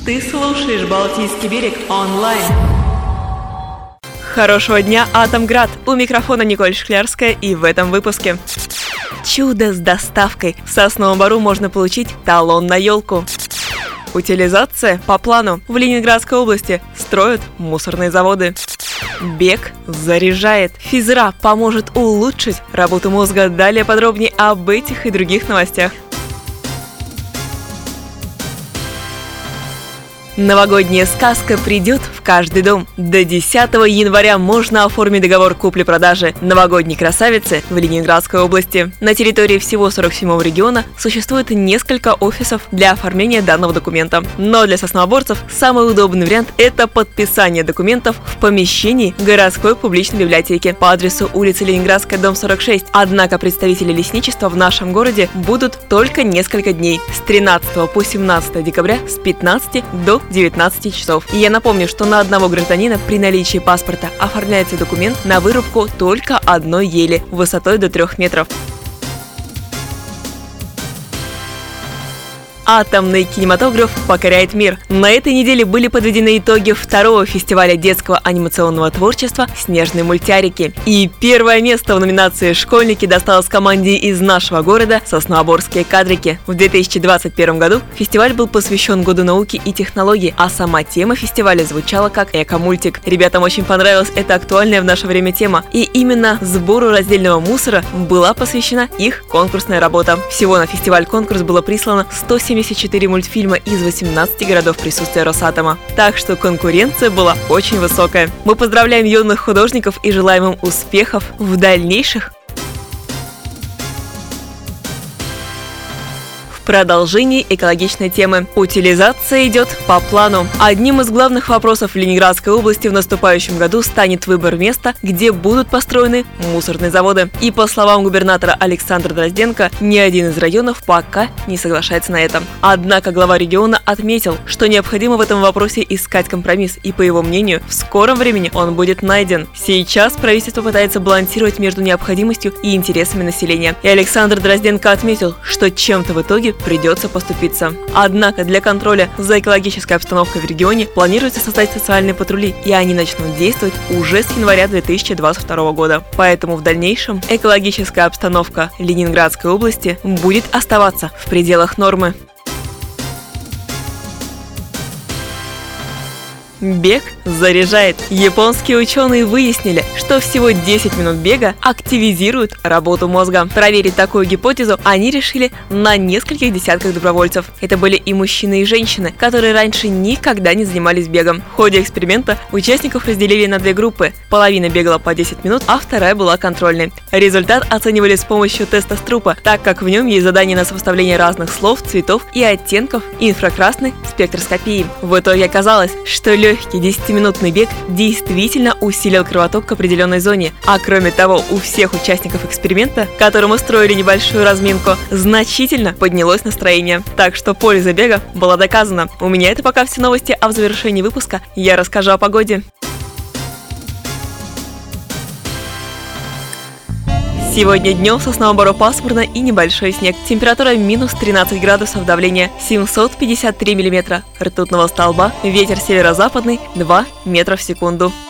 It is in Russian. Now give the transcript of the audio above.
Ты слушаешь «Балтийский берег» онлайн. Хорошего дня, Атомград! У микрофона Николь Шклярская, и в этом выпуске. Чудо с доставкой. В Сосновом Бору можно получить талон на елку. Утилизация по плану. В Ленинградской области строят мусорные заводы. Бег заряжает. Физра поможет улучшить работу мозга. Далее подробнее об этих и других новостях. Новогодняя сказка придет в каждый дом. До 10 января можно оформить договор купли-продажи новогодней красавицы в Ленинградской области. На территории всего 47-го региона существует несколько офисов для оформления данного документа. Но для сосновоборцев самый удобный вариант – это подписание документов в помещении городской публичной библиотеки по адресу улица Ленинградская, дом 46. Однако представители лесничества в нашем городе будут только несколько дней – с 13 по 17 декабря с 15 до 19 часов. И я напомню, что на одного гражданина при наличии паспорта оформляется документ на вырубку только одной ели высотой до 3 метров. Атомный кинематограф покоряет мир. На этой неделе были подведены итоги второго фестиваля детского анимационного творчества «Снежные мультярики». И первое место в номинации «Школьники» досталось команде из нашего города «Сосновоборские кадрики». В 2021 году фестиваль был посвящен Году науки и технологий, а сама тема фестиваля звучала как «Эко-мультик». Ребятам очень понравилась эта актуальная в наше время тема. И именно сбору раздельного мусора была посвящена их конкурсная работа. Всего на фестиваль-конкурс было прислано 174 мультфильма из 18 городов присутствия Росатома. Так что конкуренция была очень высокая. Мы поздравляем юных художников и желаем им успехов в дальнейших. Продолжение экологичной темы. Утилизация идет по плану. Одним из главных вопросов в Ленинградской области в наступающем году станет выбор места, где будут построены мусорные заводы. И по словам губернатора Александра Дрозденко, ни один из районов пока не соглашается на это. Однако глава региона отметил, что необходимо в этом вопросе искать компромисс, и по его мнению, в скором времени он будет найден. Сейчас правительство пытается балансировать между необходимостью и интересами населения. И Александр Дрозденко отметил, что чем-то в итоге придется поступиться. Однако для контроля за экологической обстановкой в регионе планируется создать социальные патрули, и они начнут действовать уже с января 2022 года. Поэтому в дальнейшем экологическая обстановка Ленинградской области будет оставаться в пределах нормы. Бег заряжает. Японские ученые выяснили, что всего 10 минут бега активизируют работу мозга. Проверить такую гипотезу они решили на нескольких десятках добровольцев. Это были и мужчины, и женщины, которые раньше никогда не занимались бегом. В ходе эксперимента участников разделили на две группы. Половина бегала по 10 минут, а вторая была контрольной. Результат оценивали с помощью теста Струпа, так как в нем есть задание на сопоставление разных слов, цветов и оттенков инфракрасной спектроскопии. В итоге оказалось, что легкий 10-минутный бег действительно усилил кровоток к определенной зоне. А кроме того, у всех участников эксперимента, которым устроили небольшую разминку, значительно поднялось настроение. Так что польза бега была доказана. У меня это пока все новости, а в завершении выпуска я расскажу о погоде. Сегодня днем в Сосновом Бору пасмурно и небольшой снег. Температура минус 13 градусов, давление 753 миллиметра ртутного столба, ветер северо-западный 2 метра в секунду.